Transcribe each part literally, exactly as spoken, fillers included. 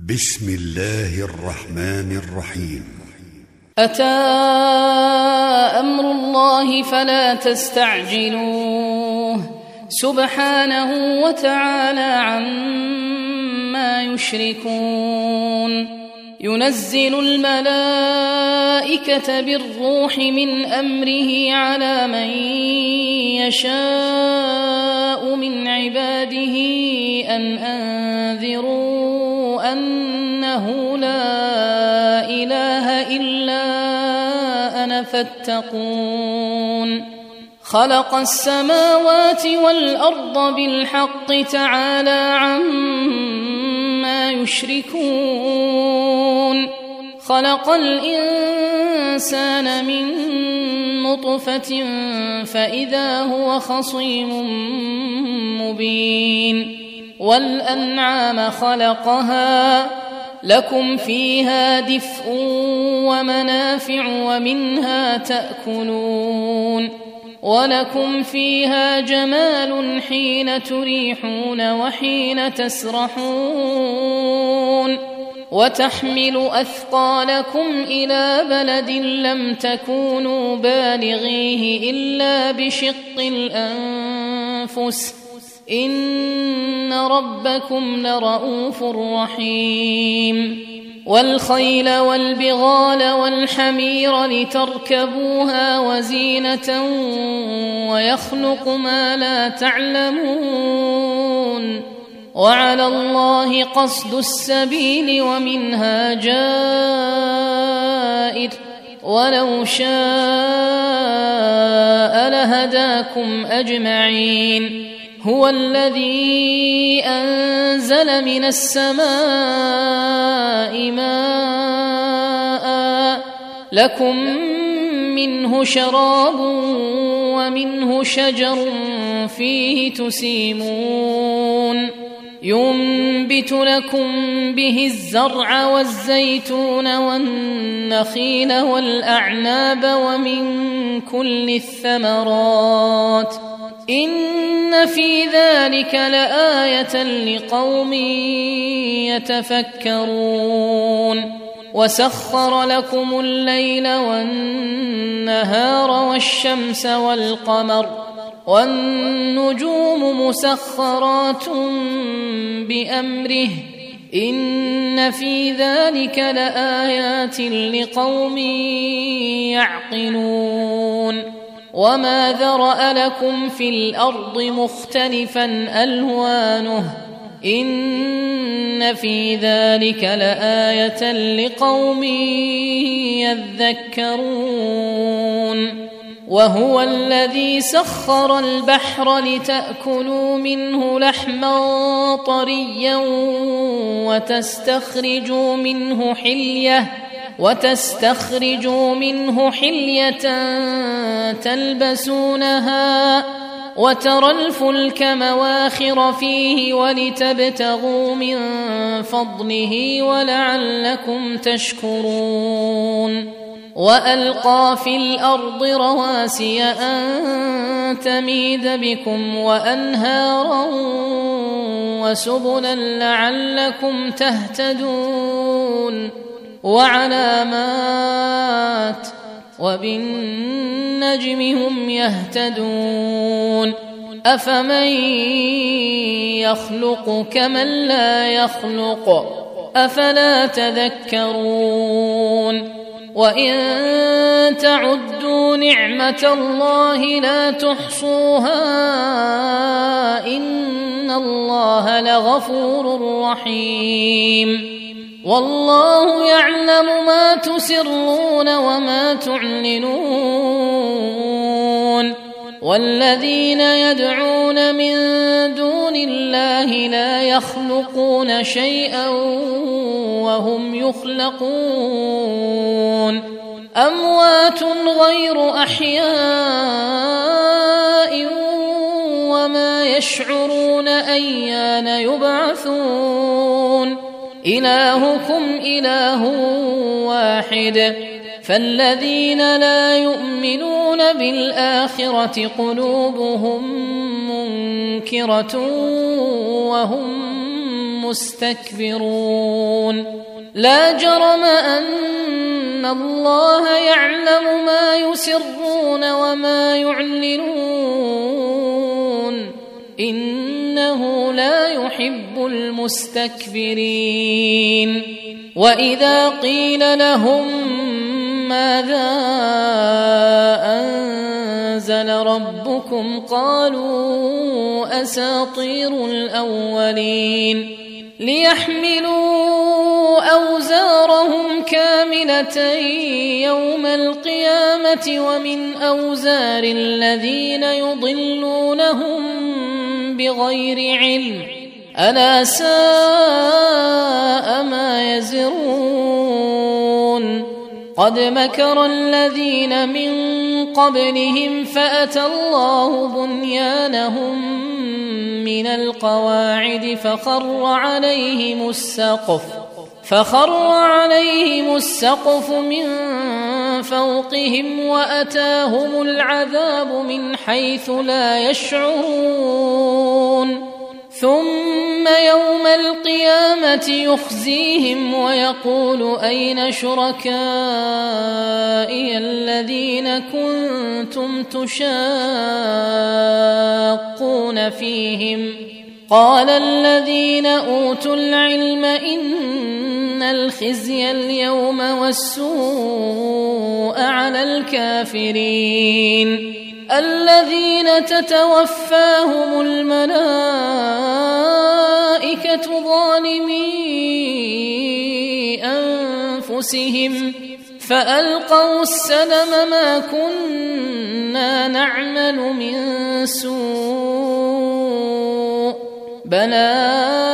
بسم الله الرحمن الرحيم. أتى أمر الله فلا تستعجلوه سبحانه وتعالى عما يشركون. ينزل الملائكة بالروح من أمره على من يشاء من عباده أن أنذروا أنه لا إله إلا أنا فاتقون. خلق السماوات والأرض بالحق تعالى عما يشركون. خلق الإنسان من نطفة فإذا هو خصيم مبين. والأنعام خلقها لكم فيها دفء ومنافع ومنها تأكلون ولكم فيها جمال حين تريحون وحين تسرحون. وتحمل أثقالكم إلى بلد لم تكونوا بالغيه إلا بشق الأنفس إن ربكم لرؤوف رحيم. والخيل والبغال والحمير لتركبوها وزينة ويخلق ما لا تعلمون. وعلى الله قصد السبيل ومنها جائر ولو شاء لهداكم أجمعين. هو الذي أنزل من السماء ماء لكم منه شراب ومنه شجر فيه تسيمون. ينبت لكم به الزرع والزيتون والنخيل والأعناب ومن كل الثمرات إن في ذلك لآية لقوم يتفكرون. وسخر لكم الليل والنهار والشمس والقمر والنجوم مسخرات بأمره إن في ذلك لآيات لقوم يعقلون. وما ذرأ لكم في الأرض مختلفا ألوانه إن في ذلك لآية لقوم يذكرون. وهو الذي سخر البحر لتأكلوا منه لحما طريا وتستخرجوا منه حلية وتستخرجوا منه حلية تلبسونها وترى الفلك مواخر فيه ولتبتغوا من فضله ولعلكم تشكرون. وألقى في الأرض رواسي أن تميد بكم وأنهارا وسبلا لعلكم تهتدون. وعلامات وبالنجم هم يهتدون. أفمن يخلق كمن لا يخلق أفلا تذكرون. وإن تعدوا نعمة الله لا تحصوها إن الله لغفور رحيم. والله يعلم ما تسرون وما تعلنون. والذين يدعون من دون الله لا يخلقون شيئا وهم يخلقون. أموات غير أحياء وما يشعرون أيان يبعثون. إلهكم إله واحد فالذين لا يؤمنون بالآخرة قلوبهم منكرة وهم مستكبرون لا جرم أن الله يعلم ما يسرون وما يعلنون إنه لا يحب المستكبرين وإذا قيل لهم ماذا أنزل ربكم قالوا أساطير الأولين ليحملوا أوزارهم كاملة يوم القيامة ومن أوزار الذين يضلونهم بغير علم ألا ساء ما يزرون قد مكر الذين من قبلهم فأتى الله بنيانهم من القواعد فخر عليهم السقف فخر عليهم السقف من فوقهم وأتاهم العذاب من حيث لا يشعرون ثم يوم القيامة يخزيهم ويقول أين شركائي الذين كنتم تشاقون فيهم قال الذين أوتوا العلم إن الخزي اليوم والسوء على الكافرين الذين تتوفاهم الملائكة ظالمي أنفسهم فألقوا السلم ما كنا نعمل من سوء بلى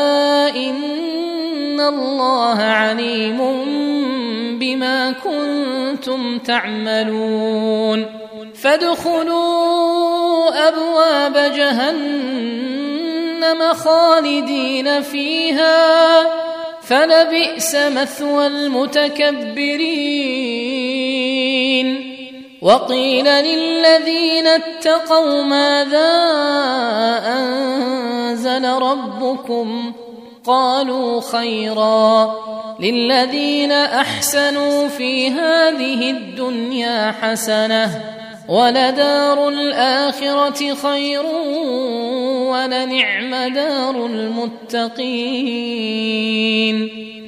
إن الله عليم بما كنتم تعملون فادخلوا أبواب جهنم خالدين فيها فلبئس مثوى المتكبرين وقيل للذين اتقوا ماذا أنزل ربكم قالوا خيرا للذين أحسنوا في هذه الدنيا حسنة ولدار الآخرة خير ولنعم دار المتقين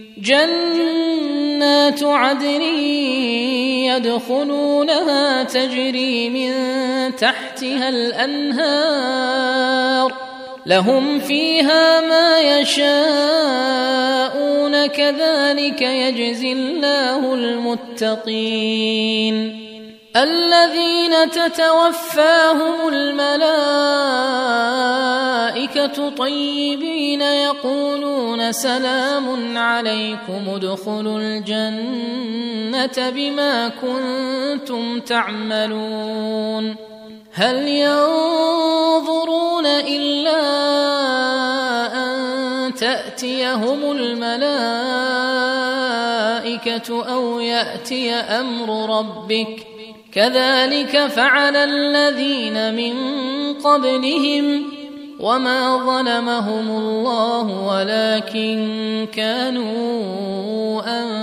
جنات عدن يدخلونها تجري من تحتها الأنهار لهم فيها ما يشاءون كذلك يجزي الله المتقين الذين تتوفاهم الملائكة طيبين يقولون سلام عليكم ادخلوا الجنة بما كنتم تعملون هل ينظرون إلا أن تأتيهم الملائكة أو يأتي أمر ربك كذلك فعل الذين من قبلهم وما ظلمهم الله ولكن كانوا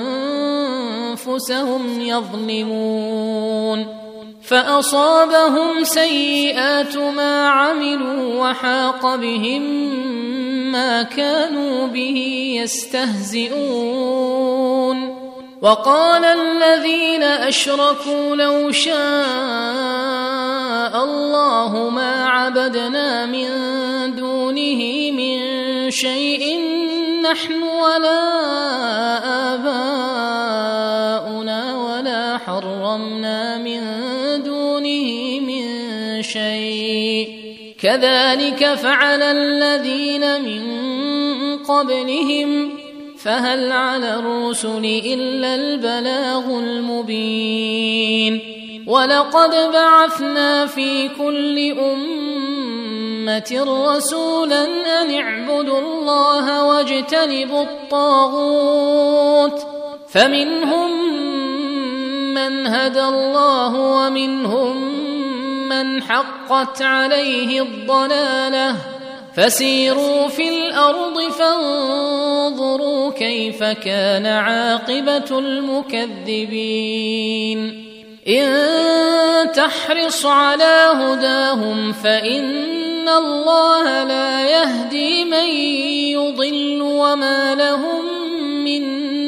أنفسهم يظلمون فأصابهم سيئات ما عملوا وحاق بهم ما كانوا به يستهزئون وقال الذين أشركوا لو شاء الله ما عبدنا من دونه من شيء نحن ولا آباؤنا ولا حرمنا من دونه من شيء كذلك فعل الذين من قبلهم فهل على الرسل إلا البلاغ المبين ولقد بعثنا في كل أمة رسولا أن اعبدوا الله واجتنبوا الطاغوت فمنهم من هدى الله ومنهم من حقت عليه الضلالة فسيروا في الأرض فانظروا كيف كان عاقبة المكذبين إن تحرص على هداهم فإن الله لا يهدي من يضل وما لهم من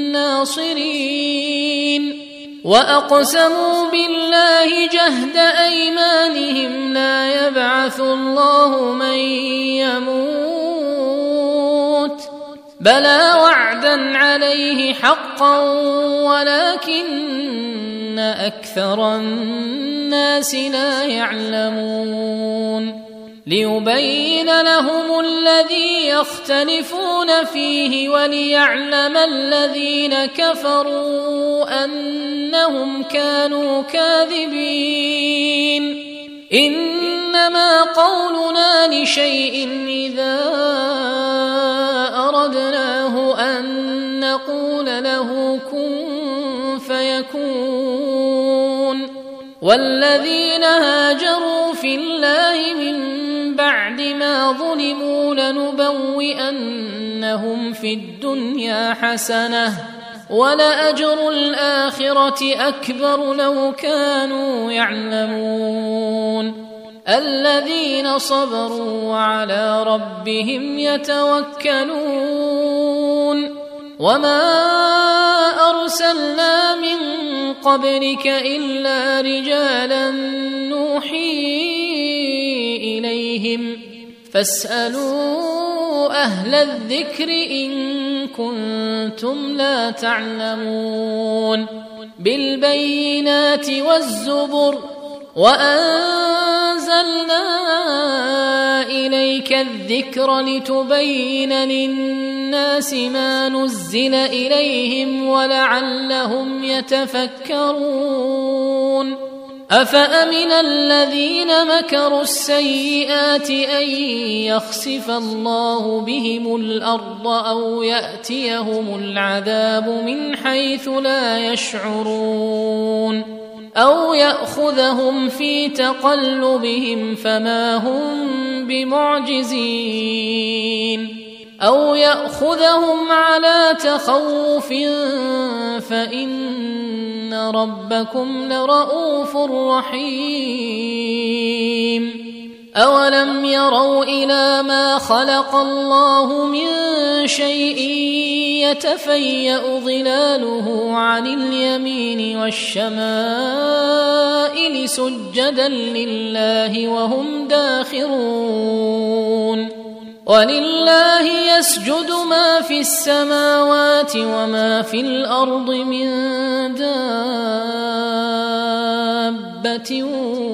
ناصرين وأقسموا بالله جهد أيمانهم لا يبعث الله من يموت بلى وعدا عليه حقا ولكن أكثر الناس لا يعلمون ليبين لهم الذي يختلفون فيه وليعلم الذين كفروا أنهم كانوا كاذبين إنما قولنا لشيء إذا أردناه أن نقول له كن فيكون والذين هاجروا في الله من بعد ما ظلموا لنبوئنهم في الدنيا حسنة ولأجر الآخرة أكبر لو كانوا يعلمون الذين صبروا وعلى ربهم يتوكلون وما أرسلنا من قبلك إلا رجالا نوحي إليهم فاسألوا أهل الذكر إن كنتم لا تعلمون بالبينات والزبر وأنزلنا إليك الذكر لتبين للناس ما نزل إليهم ولعلهم يتفكرون أفأمن الذين مكروا السيئات أن يخسف الله بهم الأرض أو يأتيهم العذاب من حيث لا يشعرون أو يأخذهم في تقلبهم فما هم بمعجزين أو يأخذهم على تخوف فإن ربكم لرؤوف رحيم أولم يروا إلى ما خلق الله من شيء يتفيأ ظلاله عن اليمين والشمائل سجدا لله وهم داخرون ولله يسجد ما في السماوات وما في الأرض من دابة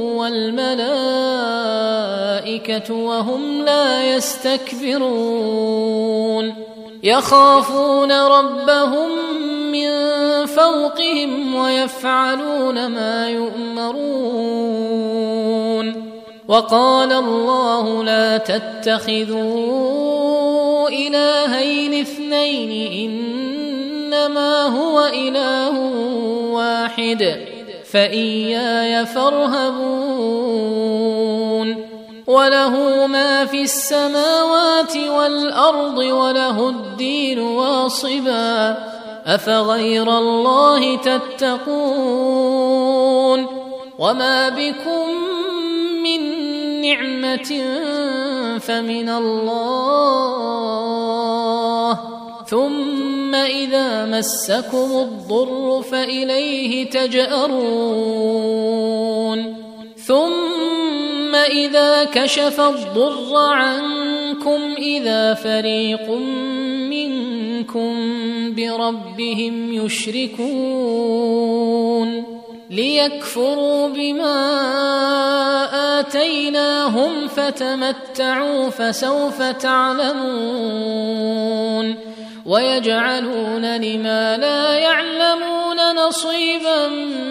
والملائكة وهم لا يستكبرون يخافون ربهم من فوقهم ويفعلون ما يؤمرون وقال الله لا تتخذوا إلهين اثنين إنما هو إله واحد فإياي فارهبون وله ما في السماوات والأرض وله الدين واصبا أفغير الله تتقون وما بكم من نعمة فمن الله ثم إذا مسكم الضر فإليه تجأرون ثم إذا كشف الضر عنكم إذا فريق منكم بربهم يشركون ليكفروا بما آتيناهم فتمتعوا فسوف تعلمون ويجعلون لما لا يعلمون نصيبا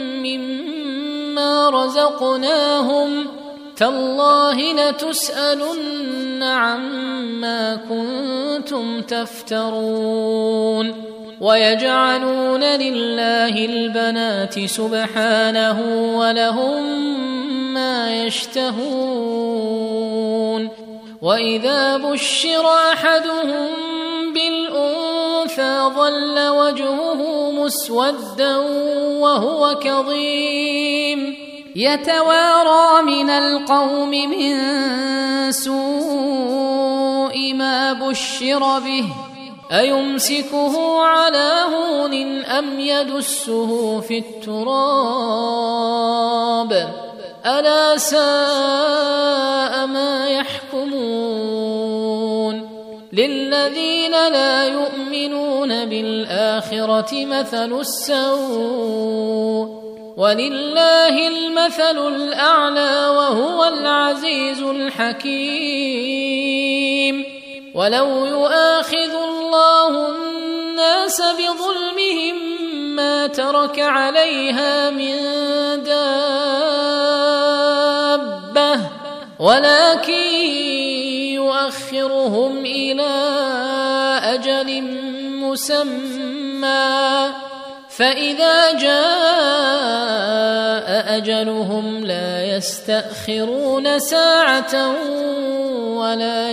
مما رزقناهم تالله لتسألن عما كنتم تفترون ويجعلون لله البنات سبحانه ولهم ما يشتهون وإذا بشر أحدهم بالأنثى ظل وجهه مسودا وهو كظيم يتوارى من القوم من سوء ما بشر به أيمسكه على هون أم يدسه في التراب ألا ساء ما يحكمون للذين لا يؤمنون بالآخرة مثل السوء ولله المثل الأعلى وهو العزيز الحكيم ولو يؤاخذ الله الناس بظلمهم ما ترك عليها من دابة ولكن يؤخرهم إلى أجل مسمى فإذا جاء أجلهم لا يستأخرون ساعة ولا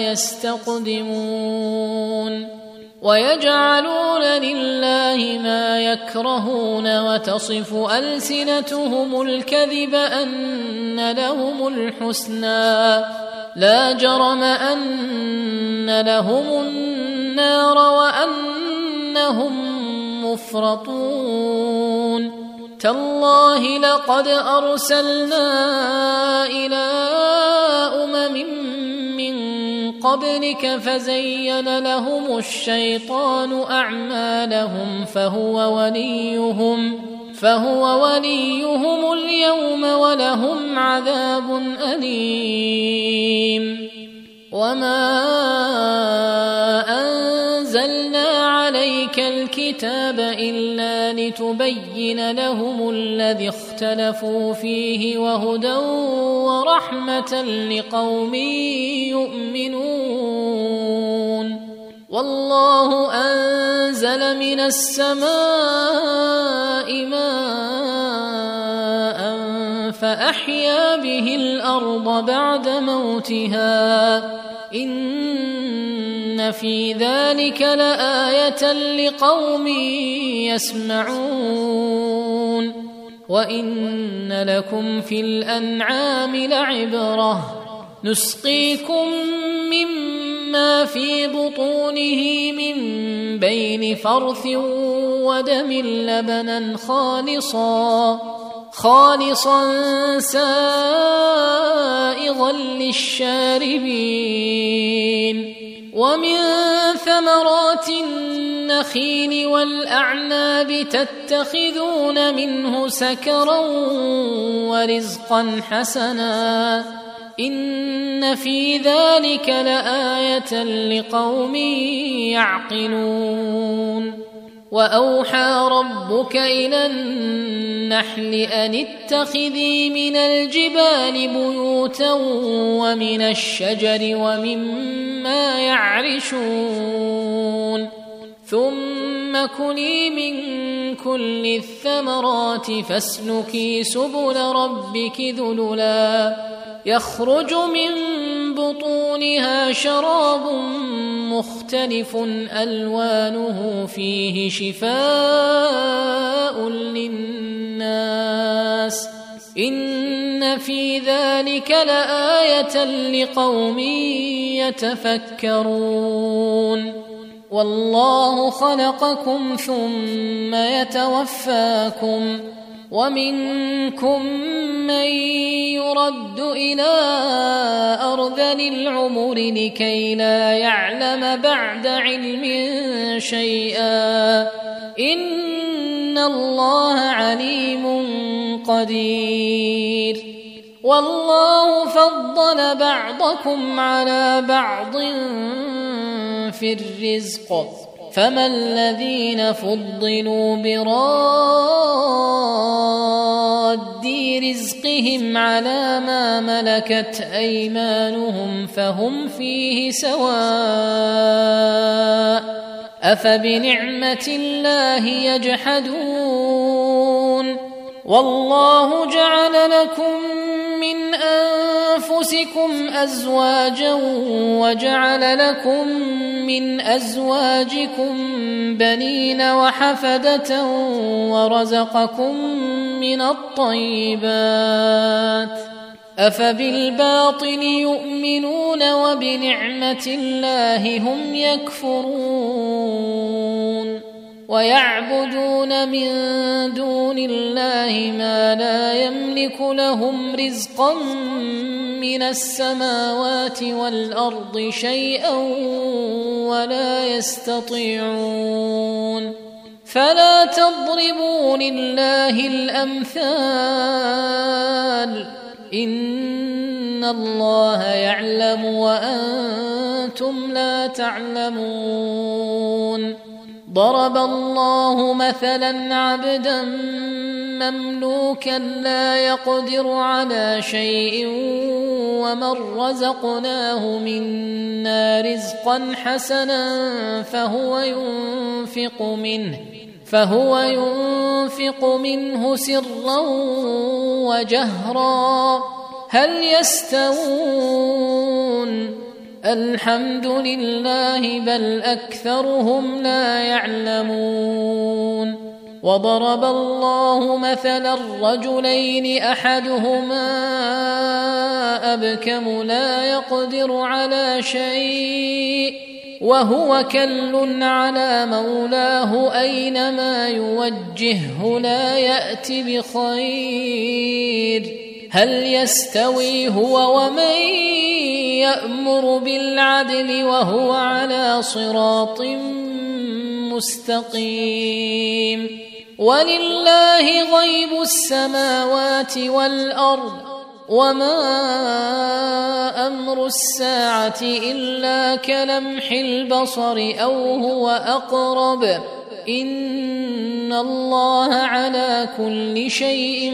يستقدمون ويجعلون لله ما يكرهون وتصف ألسنتهم الكذب أن لهم الحسنى لا جرم أن لهم النار وأنهم مفرطون تالله لقد أرسلنا إلى أمم من قبلك فزين لهم الشيطان أعمالهم فهو وليهم فهو وليهم اليوم ولهم عذاب أليم وما أنزلنا عليك الكتاب إلا لتبين لهم الذي اختلفوا فيه وهدى ورحمة لقوم يؤمنون والله أنزل من السماء ماء فأحيا به الأرض بعد موتها إن في ذلك لآية لقوم يسمعون وإن لكم في الأنعام لعبرة نسقيكم مما في بطونه من بين فرث ودم لبنا خالصا خالصا سائغا للشاربين ومن ثمرات النخيل والأعناب تتخذون منه سكرا ورزقا حسنا إن في ذلك لآية لقوم يعقلون وأوحى ربك إلى النحل أن اتخذي من الجبال بيوتا ومن الشجر ومما يعرشون ثم كلي من كل الثمرات فاسلكي سبل ربك ذللا يخرج من بطونها شراب مختلف ألوانه فيه شفاء للناس إن في ذلك لآية لقوم يتفكرون والله خلقكم ثم يتوفاكم ومنكم من يرد إلى أرذل العمر لكي لا يعلم بعد علم شيئا إن الله عليم قدير والله فضل بعضكم على بعض في الرزق فما الذين فضلوا براد رزقهم على ما ملكت أيمانهم فهم فيه سواء أفبنعمة الله يجحدون والله جعل لكم من أنفسكم أزواجا وجعل لكم من أزواجكم بنين وحفدة ورزقكم من الطيبات أفبالباطل يؤمنون وبنعمة الله هم يكفرون ويعبدون من دون الله ما لا يملك لهم رزقا من السماوات والأرض شيئا ولا يستطيعون فلا تضربوا لله الأمثال إن الله يعلم وأنتم لا تعلمون ضرب الله مثلا عبدا مملوكا لا يقدر على شيء ومن رزقناه منا رزقا حسنا فهو ينفق منه فهو ينفق منه سرا وجهرا هل يستوون الحمد لله بل أكثرهم لا يعلمون وضرب الله مثلا رجلين أحدهما أبكم لا يقدر على شيء وهو كل على مولاه أينما يوجهه لا يأت بخير هل يستوي هو ومن يأمر بالعدل وهو على صراط مستقيم ولله غيب السماوات والأرض وما أمر الساعة إلا كلمح البصر أو هو أقرب إن الله على كل شيء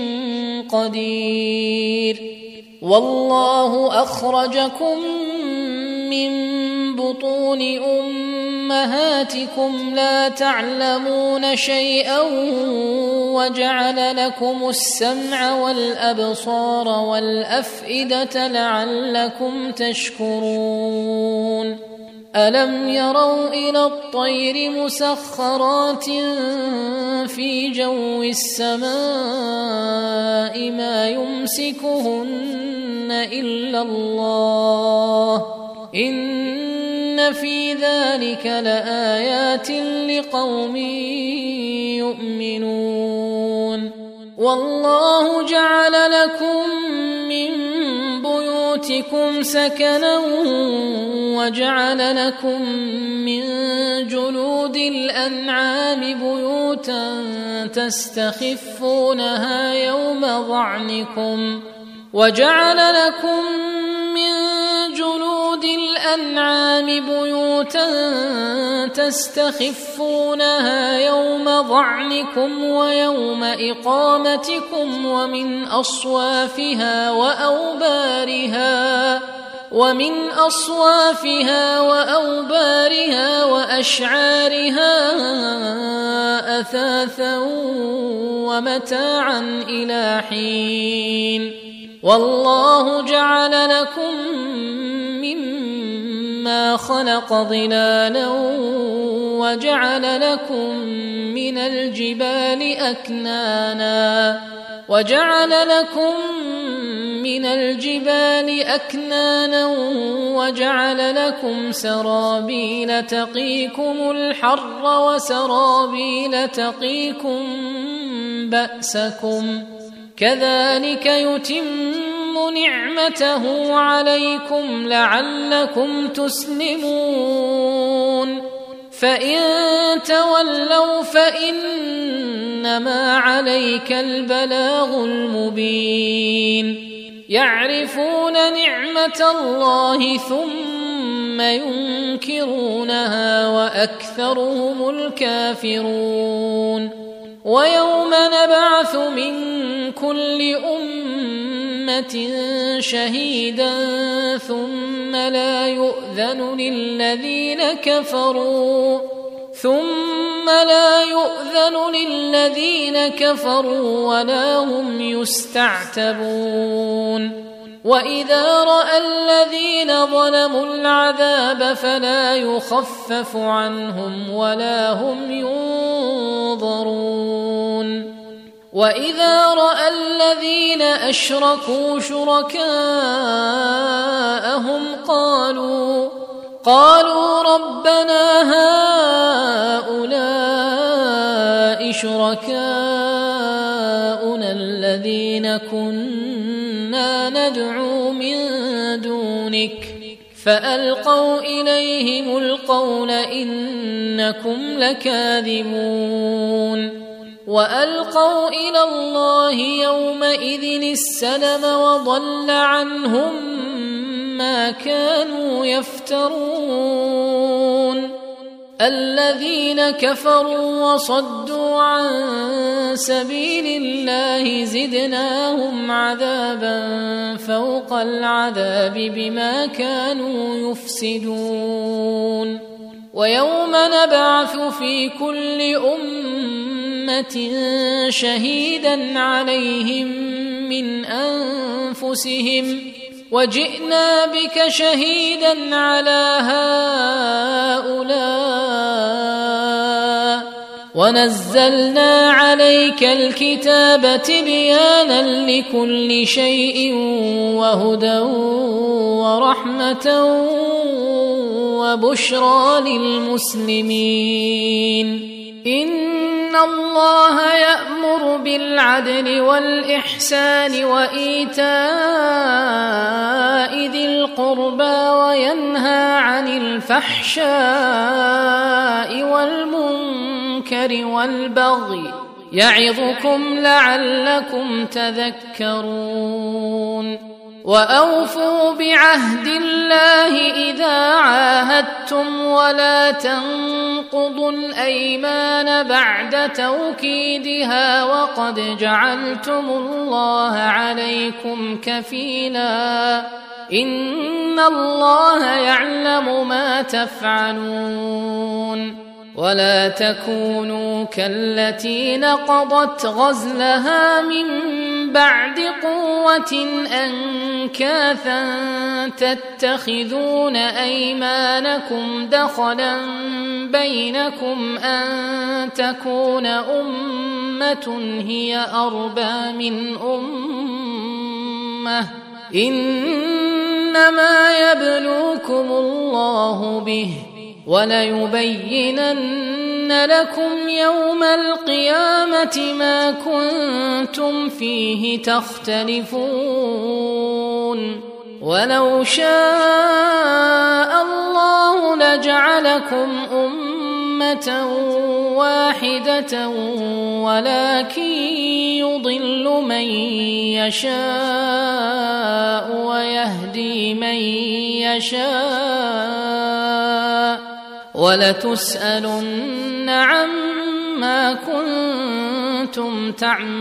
قدير والله أخرجكم من بطون أمهاتكم لا تعلمون شيئا وجعل لكم السمع والأبصار والأفئدة لعلكم تشكرون ألم يروا إلى الطير مسخرات في جو السماء ما يمسكهن إلا الله إن في ذلك لآيات لقوم يؤمنون والله جعل لكم من بيوتكم سكنا وجعل لكم من جلود الأنعام بيوتا تستخفونها يوم ظعنكم وجعل لكم من جلود الأنعام بيوتا تستخفونها يوم ظعنكم ويوم إقامتكم ومن أصوافها وأوبارها ومن أصوافها وأوبارها وأشعارها أثاثا ومتاعا إلى حين والله جعل لكم مما خلق ظلالا وجعل لكم من الجبال أكنانا وجعل لكم من الجبال أكنانا وجعل لكم سرابيل تقيكم الحر وسرابيل تقيكم بأسكم كذلك يتم نعمته عليكم لعلكم تسلمون فإن تولوا فإنما عليك البلاغ المبين يعرفون نعمة الله ثم ينكرونها وأكثرهم الكافرون ويوم نبعث من كل أمة شهيدا ثم لا يؤذن للذين كفروا ثم لا يؤذن للذين كفروا ولا هم يستعتبون وإذا رأى الذين ظلموا العذاب فلا يخفف عنهم ولا هم ينظرون وإذا رأى الذين أشركوا شركاءهم قالوا قالوا ربنا هؤلاء شركاؤنا الذين كنا ندعو من دونك فألقوا إليهم القول إنكم لكاذبون وألقوا إلى الله يومئذ السلم وضل عنهم ما كانوا يفترون الذين كفروا وصدوا عن سبيل الله زدناهم عذابا فوق العذاب بما كانوا يفسدون ويوم نبعث في كل أمة شهيدا عليهم من أنفسهم وجئنا بك شهيدا على هؤلاء ونزلنا عليك الكتاب تبيانا لكل شيء وهدى ورحمة وبشرى للمسلمين إن الله يأمر بالعدل والإحسان وإيتاء ذي القربى وينهى عن الفحشاء والمنكر والبغي يعظكم لعلكم تذكرون وأوفوا بعهد الله إذا عاهدتم ولا تنقضوا الأيمان بعد توكيدها وقد جعلتم الله عليكم كفيلا إن الله يعلم ما تفعلون ولا تكونوا كالتي نقضت غزلها من بعد قوة أنكاثا تتخذون أيمانكم دخلا بينكم أن تكون أمة هي أربى من أمة إنما يبلوكم الله به وليبينن لكم يوم القيامة ما كنتم فيه تختلفون ولو شاء الله لجعلكم أمة واحدة ولكن يضل من يشاء ويهدي من يشاء ولتسألن عما كنتم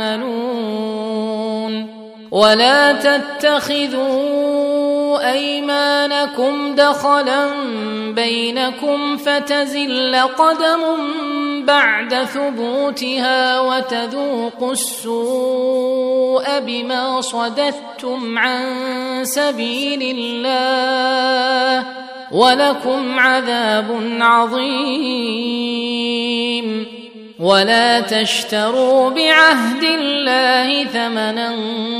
تعملون ولا تتخذوا أيمانكم دخلا بينكم فتزل قدم بعد ثبوتها وتذوقوا السوء بما صددتم عن سبيل الله ولكم عذاب عظيم ولا تشتروا بعهد الله ثمنا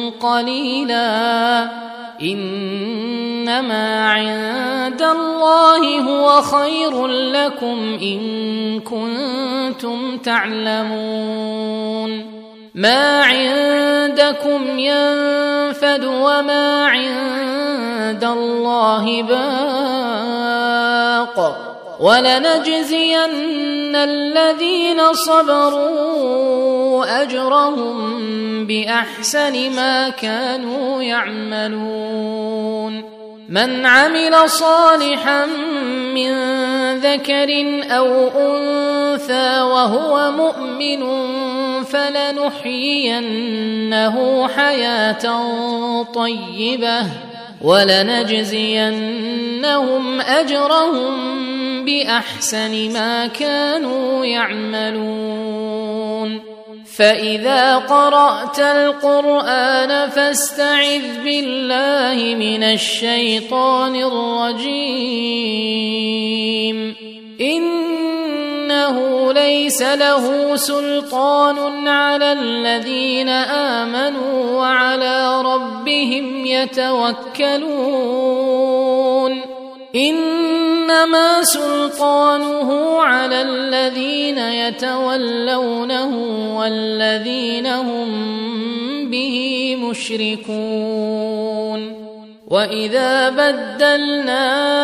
قليلا إنما عند الله هو خير لكم إن كنتم تعلمون ما عندكم ينفد وما عند الله باق ولنجزين الذين صبروا أجرهم بأحسن ما كانوا يعملون من عمل صالحا من ذكر أو أنثى وهو مؤمن فلنحيينه حياة طيبة ولنجزينهم أجرهم بأحسن ما كانوا يعملون فإذا قرأت القرآن فاستعذ بالله من الشيطان الرجيم إنه ليس له سلطان على الذين آمنوا وعلى ربهم يتوكلون إنما سلطانه على الذين يتولونه والذين هم به مشركون وإذا بدلنا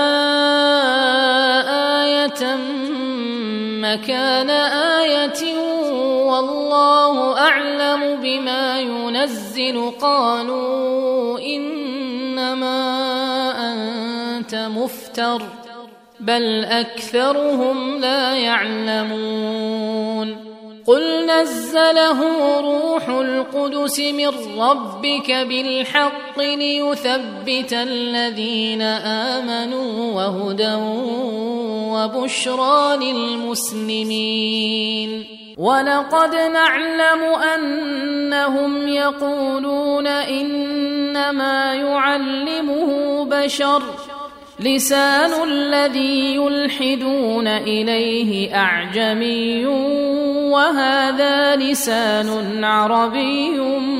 آية مكان آية والله أعلم بما ينزل قالوا إنما أنت مفتر بل أكثرهم لا يعلمون قل نزله روح القدس من ربك بالحق ليثبت الذين آمنوا وهدى وبشرى للمسلمين ولقد نعلم أنهم يقولون إنما يعلمه بشر لسان الذي يلحدون إليه أعجمي وهذا لسان عربي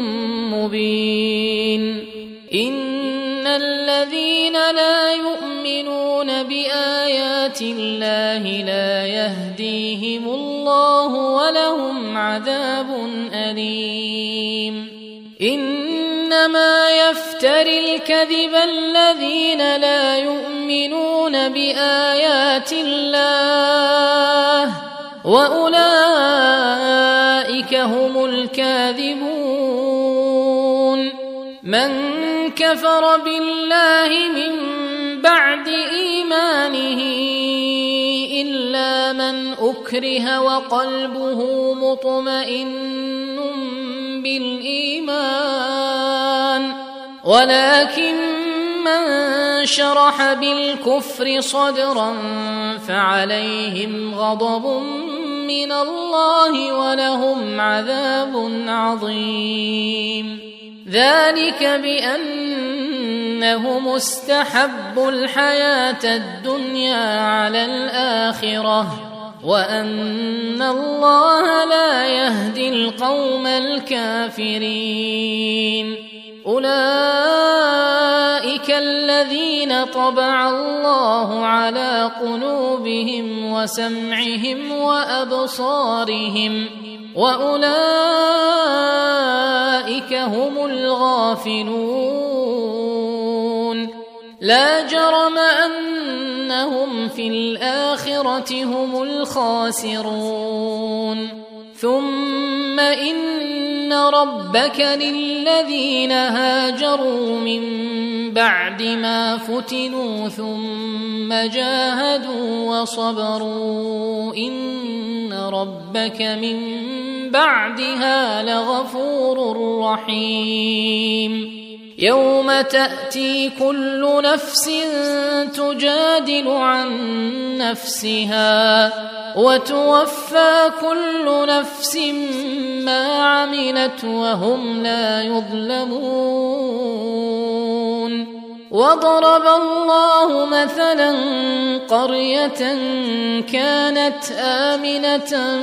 مبين إن الذين لا يؤمنون بآيات الله لا يهديهم الله ولهم عذاب أليم إنما يفتري الكذب الذين لا يؤمنون بآيات الله وأولئك هم الكاذبون من كفر بالله من بعد إيمانه إلا من أكره وقلبه مطمئن بالإيمان ولكن من شرح بالكفر صدرا فعليهم غضب من الله ولهم عذاب عظيم ذلك بأنهم استحبوا الحياة الدنيا على الآخرة وأن الله لا يهدي القوم الكافرين أولئك الذين طبع الله على قلوبهم وسمعهم وأبصارهم وأولئك هم الغافلون لا جرم أنهم في الآخرة هم الخاسرون ثم إن ربك للذين هاجروا من بعد ما فتنوا ثم جاهدوا وصبروا إن ربك من بعدها لغفور رحيم يوم تأتي كل نفس تجادل عن نفسها وتوفى كل نفس ما عملت وهم لا يظلمون وضرب الله مثلا قرية كانت آمنة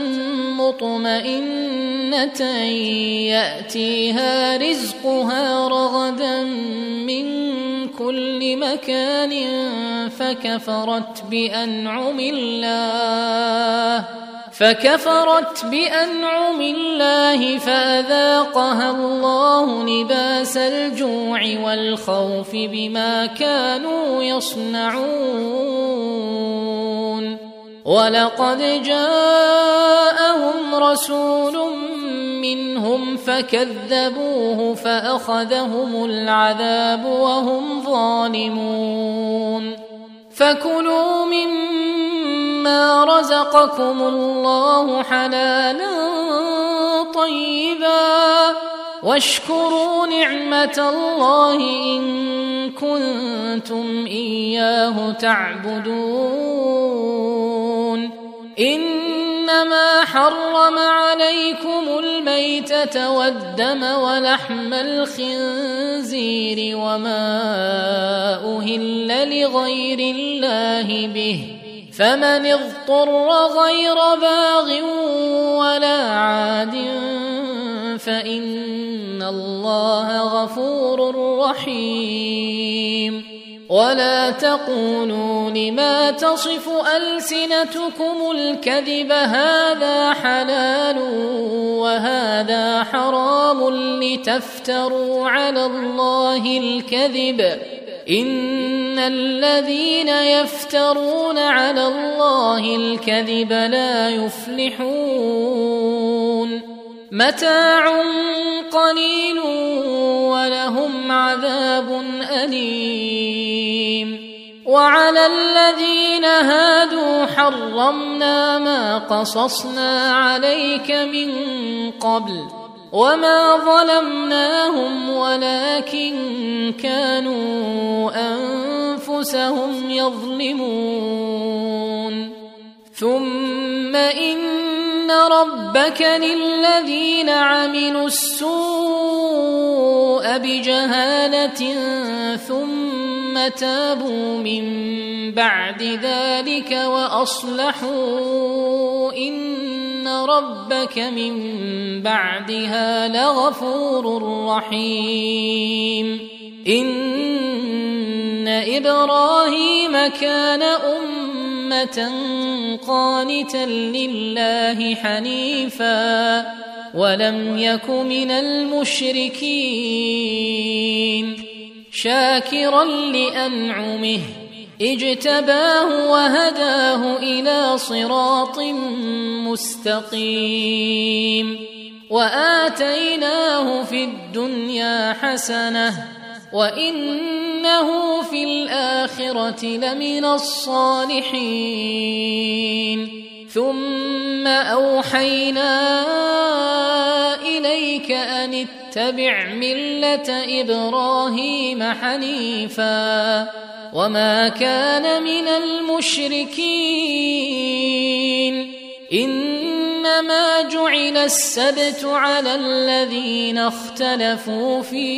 مطمئنة يأتيها رزقها رغدا من كل مكان فكفرت بأنعم الله فكفرت بأنعم الله فأذاقها الله لباس الجوع والخوف بما كانوا يصنعون ولقد جاءهم رسول منهم فكذبوه فأخذهم العذاب وهم ظالمون فكلوا مما رزقكم الله حلالا طيبا واشكروا نعمة الله إن كنتم إياه تعبدون إنما حرم عليكم الميتة الميتة والدم ولحم الخنزير وما أهل لغير الله به، فمن اضطر غير باغ ولا عاد فإن الله غفور رحيم. ولا تقولوا لما تصف ألسنتكم الكذب هذا حلال وهذا حرام لتفتروا على الله الكذب، إن الذين يفترون على الله الكذب لا يفلحون. متاع قليل ولهم عذاب أليم. وعلى الذين هادوا حرمنا ما قصصنا عليك من قبل وما ظلمناهم ولكن كانوا أنفسهم يظلمون. ثم إن ربك للذين عملوا السوء بجهالة ثم تابوا من بعد ذلك وأصلحوا إن ربك من بعدها لغفور رحيم. إن إبراهيم كان أمة قانتا لله حنيفا ولم يك من المشركين، شاكرا لأنعمه اجتباه وهداه إلى صراط مستقيم. وآتيناه في الدنيا حسنة وإنه في الآخرة لمن الصالحين. ثم أوحينا إليك أن اتبع ملة إبراهيم حنيفا وما كان من المشركين. إنما جعل السبت على الذين اختلفوا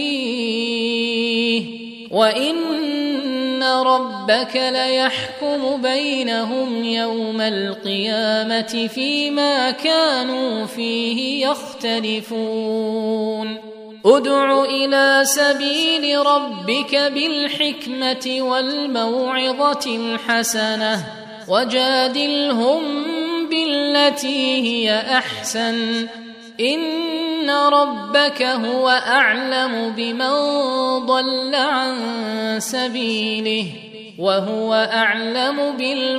فيه وإن ربك ليحكم بينهم يوم القيامة فيما كانوا فيه يختلفون. ادع إلى سبيل ربك بالحكمة والموعظة الحسنة وجادلهم بالتي هي أحسن، إن ربك هو أعلم بمن ضل عن سبيله وهو أعلم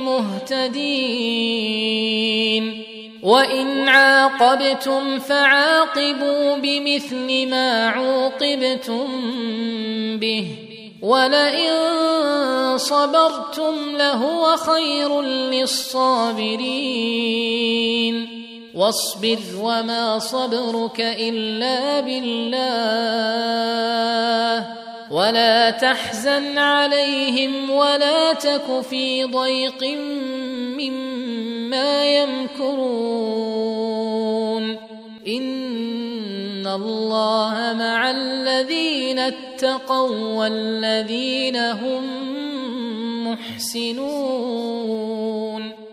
بالمهتدين. وإن عاقبتم فعاقبوا بمثل ما عوقبتم به ولئن صبرتم لهو خير للصابرين. واصبر وما صبرك إلا بالله ولا تحزن عليهم ولا تك في ضيق مما يمكرون. إن الله مع الذين اتقوا والذين هم محسنون.